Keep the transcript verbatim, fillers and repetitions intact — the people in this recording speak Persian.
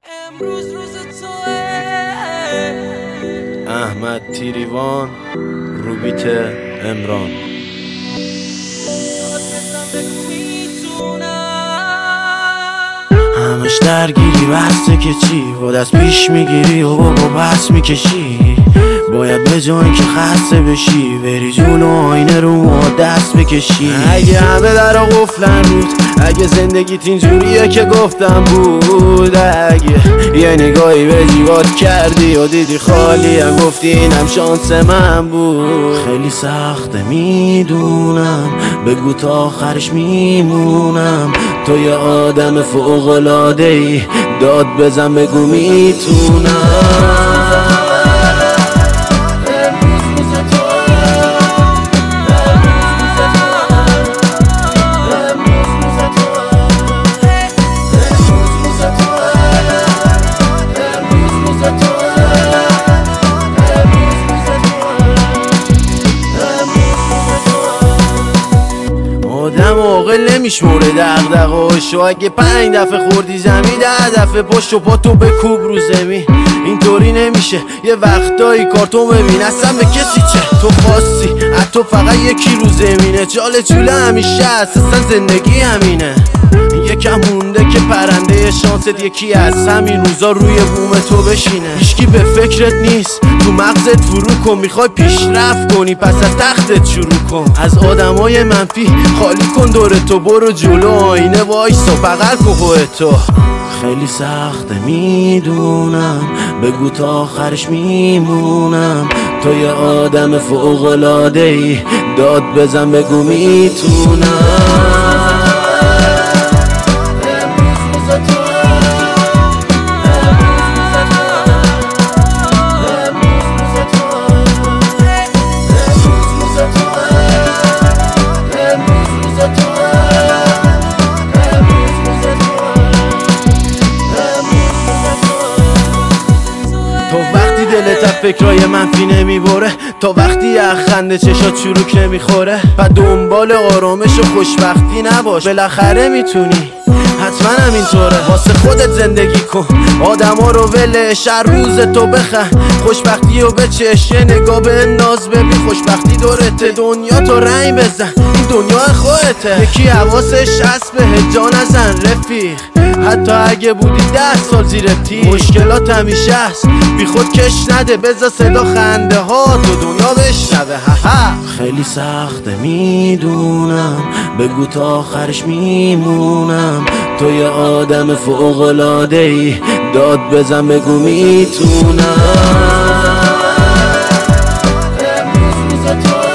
امروز روز توه. احمد تیریوان، روبیت امران. همش درگیری بسته که چی با دست پیش میگیری و بابا بس میکشی. باید به جایی که خسته بشی بری جلو آینه رو ما دست بکشی. اگه همه در قفلن رود، اگه زندگیت اینجوریه که گفتم بود، اگه یه نگاهی به جیبات کردی و دیدی خالی هم گفتی اینم شانس من بود. خیلی سخته میدونم، بگو تا آخرش میمونم. تو یه آدم فوق‌العاده‌ای، داد بزن بگو میتونم. آدم عاقل نمیشموره دغدغه‌هاشو. اگه پنج دفعه خوردی زمین، ده دفعه پشت و پاتو بکوب رو زمین. اینطوری نمیشه، یه وقتایی کارتون ببین اصلا به کسی چه. تو خواستی حتی فقط یکی رو زمینه، چاله چوله همیشه هست، اصلا زندگی همینه. یکم مونده که پرنده شانست یکی از همین روزا روی بوم تو بشینه. هیچکی به فکرت نیست، تو مغزت فرو کن. میخوای پیشرفت کنی پس از تختت شروع کن. از آدمای منفی خالی کن دورتو، برو جلو آینه وایسا بغل کن خودتو. خیلی سخته میدونم، بگو تا آخرش میمونم. تو یه آدم فوق‌العاده‌ای، داد بزن بگو میتونم. دلت فکرای منفی نمیبره، تا وقتی اخنده چشات چروک نمیخوره. و دنبال آرامش و خوشبختی نباش، بالاخره میتونی، حتما همینطوره. واسه خودت زندگی کن، آدما رو ولش، هر روز تو بخن. خوشبختی رو بچش، یه نگاه به ناز ببین. خوشبختی دورته، دنیا تو رنگ بزن، این دنیا خودته. یکی حواسش هست به جا نزن رفیق، حتی اگه بودی ده سال زیر تیر. مشکلات همیشه هست، بی خود کش نده، بذار صدا خنده ها تو دنیا بشنوه. خیلی سخته میدونم، بگو تا آخرش میمونم. تو یه آدم فوق‌العاده‌ای، داد بزن بگو میتونم. امروز روز تو